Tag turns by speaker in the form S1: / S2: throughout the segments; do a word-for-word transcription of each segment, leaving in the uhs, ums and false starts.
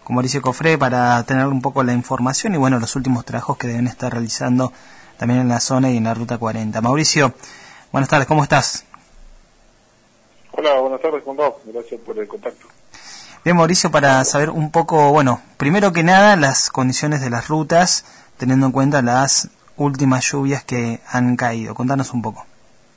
S1: con Mauricio Cofré para tener un poco la información y bueno, los últimos trabajos que deben estar realizando también en la zona y en la Ruta cuarenta. Mauricio, buenas tardes, ¿cómo estás?
S2: Hola, buenas tardes, Juan Pablo. Gracias por el contacto.
S1: Bien, Mauricio, para saber un poco, bueno, primero que nada, las condiciones de las rutas, teniendo en cuenta las últimas lluvias que han caído. Contanos un poco.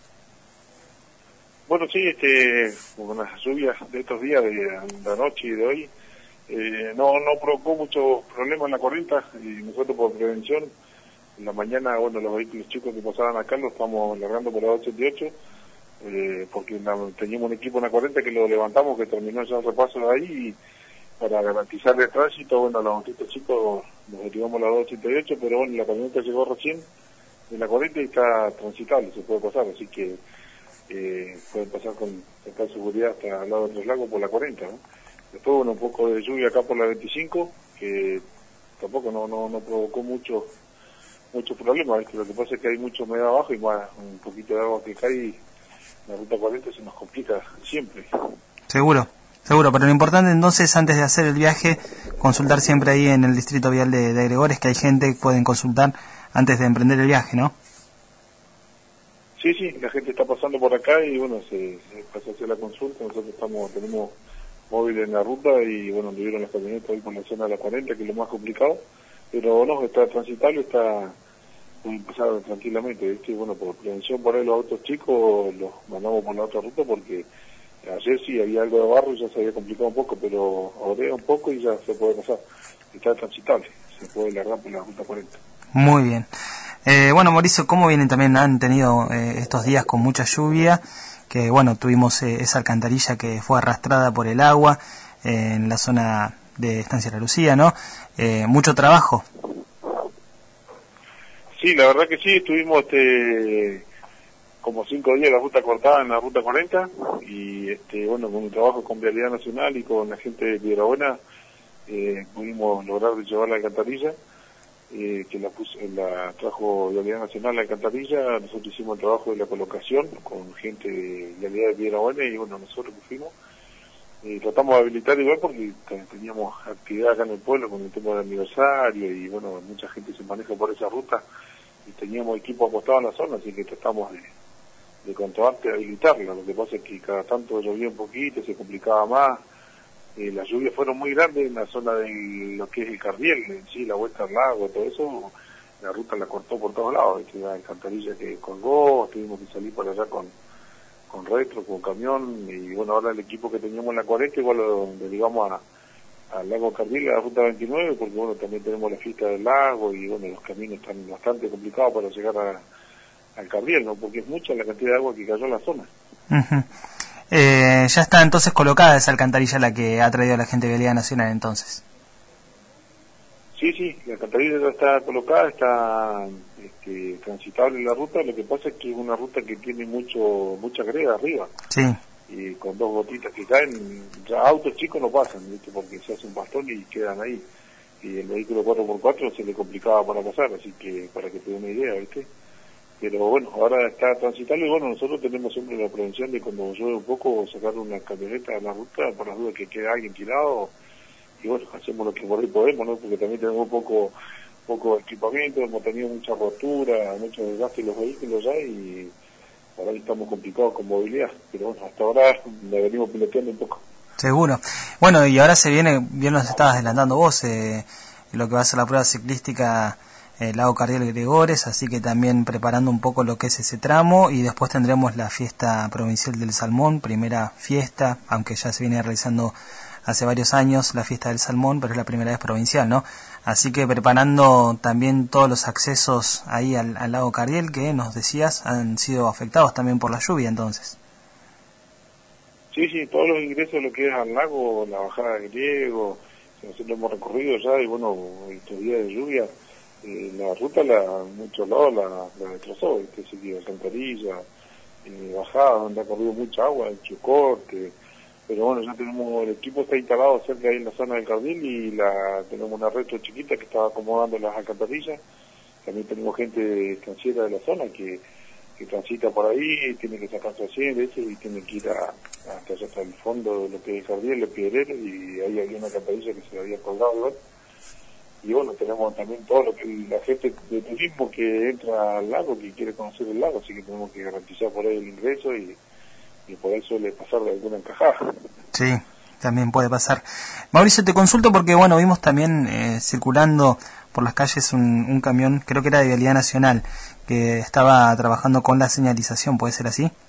S2: Bueno, sí, este, con las lluvias de estos días, de, de anoche y de hoy, eh, no no provocó mucho problema en la cuarenta, y nosotros por prevención, en la mañana, bueno, los vehículos chicos que pasaban acá los estamos largando por la ochenta y ocho, eh, porque la, teníamos un equipo en la cuarenta que lo levantamos, que terminó ya el repaso de ahí, y para garantizar el tránsito, bueno, los autitos chicos nos derivamos a la ochenta y ocho, pero bueno, la camioneta llegó recién de la cuarenta y está transitable, se puede pasar, así que eh, pueden pasar con total seguridad hasta al lado de Tres Lagos por la cuarenta, ¿no? Después, bueno, un poco de lluvia acá por la veinticinco, que tampoco no no, no provocó mucho mucho problema, ¿viste? Lo que pasa es que hay mucha humedad abajo y más un poquito de agua que cae y la ruta cuarenta se nos complica siempre.
S1: Seguro, seguro, pero lo importante entonces, antes de hacer el viaje, consultar siempre ahí en el distrito vial de, de Gregores, que hay gente que pueden consultar antes de emprender el viaje, ¿no?
S2: Sí, sí, la gente está pasando por acá y bueno, se, se pasa a hacer la consulta. Nosotros estamos tenemos móvil en la ruta y bueno, anduvieron las camionetas ahí por la zona de la cuarenta, que es lo más complicado, pero no, está transitable, está pueden pasar tranquilamente, ¿viste? Y bueno, por prevención por ahí los autos chicos los mandamos por la otra ruta, porque ayer sí había algo de barro y ya se había complicado un poco, pero ahora un poco y ya se puede pasar, está transitable, se puede largar por la ruta cuarenta.
S1: Muy bien. Eh, bueno, Mauricio, ¿cómo vienen también? Han tenido eh, estos días con mucha lluvia, que bueno, tuvimos eh, esa alcantarilla que fue arrastrada por el agua eh, en la zona de Estancia La Lucía, ¿no? Eh, mucho trabajo.
S2: Sí, la verdad que sí, estuvimos este, como cinco días la ruta cortada en la ruta cuarenta y este, bueno, con un trabajo con Vialidad Nacional y con la gente de Piedrabuena eh, pudimos lograr llevar la alcantarilla. Eh, que la, puso, la trajo Vialidad Nacional la alcantarilla. Nosotros hicimos el trabajo de la colocación con gente de Vialidad de Piedrabuena y bueno, nosotros que fuimos eh, tratamos de habilitar igual porque teníamos actividad acá en el pueblo con el tema del aniversario y bueno, mucha gente se maneja por esa ruta y teníamos equipo apostado en la zona, así que tratamos de, de controlar, de habilitarla. Lo que pasa es que cada tanto llovía un poquito, se complicaba más. Eh, las lluvias fueron muy grandes en la zona de lo que es el Cardiel, en sí, la vuelta al lago, todo eso, la ruta la cortó por todos lados, ¿viste? La alcantarilla que colgó, tuvimos que salir por allá con, con retro, con camión, y bueno, ahora el equipo que teníamos en la cuarenta, igual lo derivamos a, al lago Cardiel, a la ruta veintinueve, porque bueno, también tenemos la fiesta del lago, y bueno, los caminos están bastante complicados para llegar a, al Cardiel, ¿no? Porque es mucha la cantidad de agua que cayó en la zona.
S1: Uh-huh. Eh, ya está entonces colocada esa alcantarilla la que ha traído la gente de Vialidad Nacional entonces.
S2: Sí, sí, la alcantarilla ya está colocada, está este, transitable en la ruta. Lo que pasa es que es una ruta que tiene mucho mucha greda arriba.
S1: Sí.
S2: Y con dos gotitas que caen, ya autos chicos no pasan, ¿viste? Porque se hace un bastón y quedan ahí. Y el vehículo cuatro por cuatro se le complicaba para pasar, así que para que te dé una idea, ¿viste? Pero bueno, ahora está transitable y bueno, nosotros tenemos siempre la prevención de cuando llueve un poco sacar una camioneta a la ruta por las dudas que quede alguien tirado, y bueno, hacemos lo que por ahí podemos, ¿no? Porque también tenemos poco poco equipamiento, hemos tenido mucha rotura, mucho desgaste en los vehículos ya y ahora estamos complicados con movilidad, pero bueno, hasta ahora la venimos piloteando un poco.
S1: Seguro. Bueno, y ahora se viene, bien nos estabas adelantando vos, eh, lo que va a ser la prueba ciclística el Lago Cardiel Gregores, así que también preparando un poco lo que es ese tramo y después tendremos la fiesta provincial del Salmón, primera fiesta, aunque ya se viene realizando hace varios años la fiesta del Salmón, pero es la primera vez provincial, ¿no? Así que preparando también todos los accesos ahí al, al Lago Cardiel que nos decías han sido afectados también por la lluvia entonces.
S2: Sí, sí, todos los ingresos lo que es al lago, la bajada de Griego, nosotros hemos recorrido ya y bueno, estos días de lluvia, Eh, la ruta la, en muchos lados la, la destrozó, que se dio alcantarilla, eh, bajada donde ha corrido mucha agua, hecho corte, pero bueno, ya tenemos, el equipo está instalado cerca ahí en la zona del Cardiel y la tenemos una retro chiquita que está acomodando las alcantarillas. También tenemos gente estanciera de la zona que que transita por ahí, tiene que sacarse así, de hecho, y tiene que ir a, hasta allá hasta el fondo de lo que es el jardín, el piedrero, y ahí había una campanilla que se le había colgado igual. Y bueno, tenemos también todo lo que la gente de turismo que entra al lago, que quiere conocer el lago, así que tenemos que garantizar por ahí el ingreso y, y por ahí suele pasar de alguna encajada.
S1: Sí, también puede pasar. Mauricio, te consulto porque, bueno, vimos también eh, circulando por las calles un, un camión, creo que era de Vialidad Nacional, que estaba trabajando con la señalización, ¿puede ser así?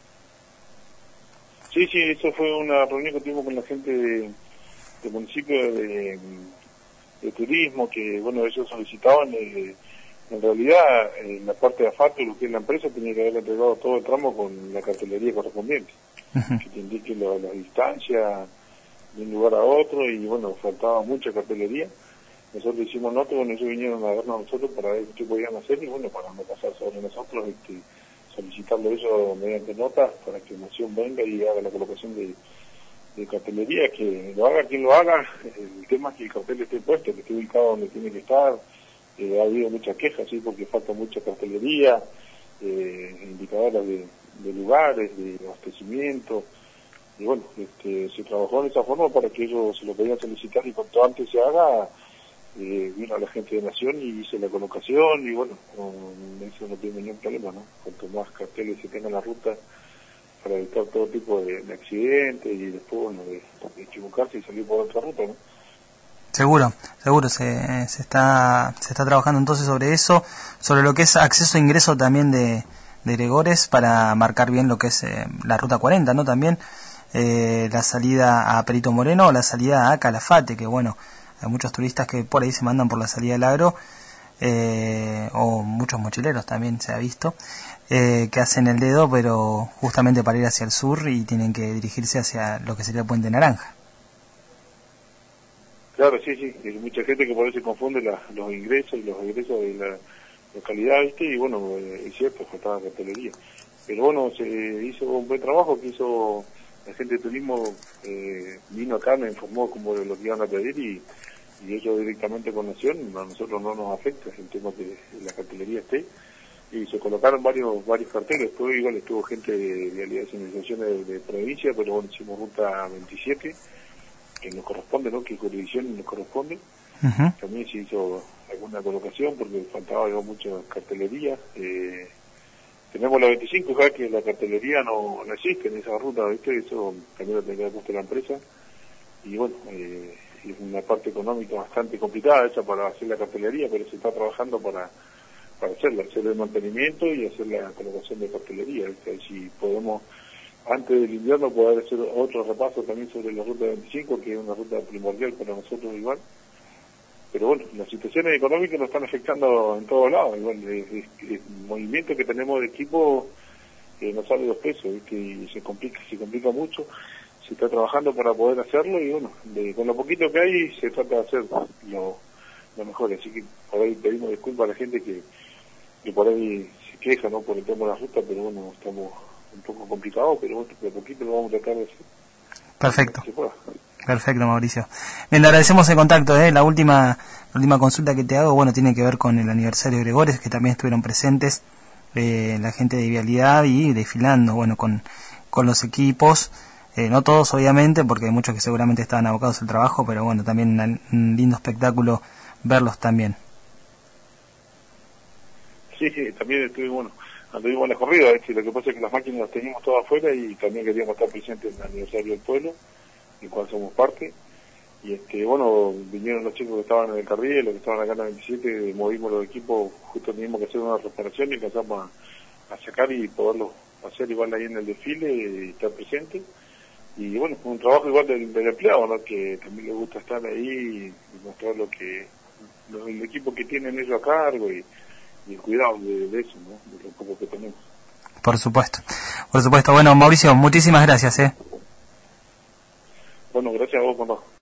S2: Sí, sí, eso fue una reunión que tuvimos con la gente de, del municipio de, de turismo, que, bueno, ellos solicitaban, eh, en realidad, en la parte de asfalto, lo que es la empresa, tenía que haber entregado todo el tramo con la cartelería correspondiente, uh-huh. que te indique la, la distancia de un lugar a otro, y bueno, faltaba mucha cartelería. Nosotros hicimos nota, bueno, ellos vinieron a vernos a nosotros para ver qué podían hacer, y bueno, para no pasar sobre nosotros, este, solicitarlo ellos mediante notas para que Nación venga y haga la colocación de, de cartelería, que lo haga quien lo haga. El tema es que el cartel esté puesto, que esté ubicado donde tiene que estar. Eh, ha habido muchas quejas, sí, porque falta mucha cartelería, eh, indicadoras de, de lugares, de abastecimiento, y bueno, este, se trabajó de esa forma para que ellos se lo podían solicitar y cuanto antes se haga. Eh, vino a la gente de Nación y hice la colocación, y bueno, con eso no tiene ningún problema, ¿no? Cuanto más carteles se tenga en la ruta para evitar todo tipo de, de accidentes y después, bueno, de, de equivocarse y salir por otra ruta, ¿no?
S1: Seguro, seguro, se, se está se está trabajando entonces sobre eso, sobre lo que es acceso e ingreso también de, de Gregores, para marcar bien lo que es eh, la ruta cuarenta, ¿no? También eh, la salida a Perito Moreno o la salida a Calafate, que bueno, hay muchos turistas que por ahí se mandan por la salida del agro, eh, o muchos mochileros también se ha visto, eh, que hacen el dedo, pero justamente para ir hacia el sur y tienen que dirigirse hacia lo que sería el Puente Naranja.
S2: Claro, sí, sí, hay mucha gente que por eso se confunde la, los ingresos y los egresos de la localidad, ¿viste? Y bueno, eh, es cierto, faltaba cartelería. Pero bueno, se hizo un buen trabajo que hizo la gente de turismo, eh, vino acá, me informó como de lo que iban a pedir, y y ellos directamente con Nación, a nosotros no nos afecta el tema que la cartelería esté, y se colocaron varios varios carteles. Después igual estuvo gente de Vialidad de Señalización de, de provincia, pero bueno, hicimos ruta veintisiete, que nos corresponde, ¿no? Que jurisdicción nos corresponde. Uh-huh. También se hizo alguna colocación porque faltaba algo, mucha cartelería. Eh, tenemos la veinticinco acá, que la cartelería no, no existe en esa ruta, ¿viste? Eso también lo tendría que puesto la empresa, y bueno, eh, es una parte económica bastante complicada esa para hacer la cartelería, pero se está trabajando para para hacerla, hacer el mantenimiento y hacer la colocación de cartelería, ¿viste? Si podemos, antes del invierno, poder hacer otro repaso también sobre la ruta veinticinco, que es una ruta primordial para nosotros igual. Pero bueno, las situaciones económicas nos están afectando en todos lados, igual el, el, el movimiento que tenemos de equipo eh, nos sale dos pesos, ¿viste? Y se complica, se complica mucho. Se está trabajando para poder hacerlo, y bueno, de, con lo poquito que hay se trata de hacer lo, lo mejor, así que por ahí pedimos disculpas a la gente que, que por ahí se queja, ¿no? Por el tema de la ruta, pero bueno, estamos un poco complicados, pero bueno, de poquito lo vamos a tratar de hacer.
S1: Perfecto. Perfecto, Mauricio. Bien, le agradecemos el contacto, ¿eh? La última, la última consulta que te hago, bueno, tiene que ver con el aniversario de Gregores, que también estuvieron presentes, eh, la gente de Vialidad, y desfilando, bueno, con, con los equipos. Eh, no todos, obviamente, porque hay muchos que seguramente estaban abocados al trabajo, pero bueno, también un, un lindo espectáculo verlos también.
S2: Sí, sí, también estuvimos, bueno, anduvimos en la corrida, ¿eh? Lo que pasa es que las máquinas las teníamos todas afuera y también queríamos estar presentes en el aniversario del pueblo, del cual somos parte. Y este bueno, vinieron los chicos que estaban en el carril, los que estaban acá en la veintisiete, movimos los equipos, justo teníamos que hacer una reparación y empezamos a, a sacar y poderlo hacer igual ahí en el desfile y estar presente. Y bueno, un trabajo igual del, del empleado, ¿no? Que también le gusta estar ahí y mostrar lo que lo, el equipo que tienen ellos a cargo, y, y el cuidado de, de eso, ¿no? De lo poco que tenemos.
S1: Por supuesto, por supuesto. Bueno, Mauricio, muchísimas gracias, ¿eh?
S2: Bueno, gracias a vos, papá.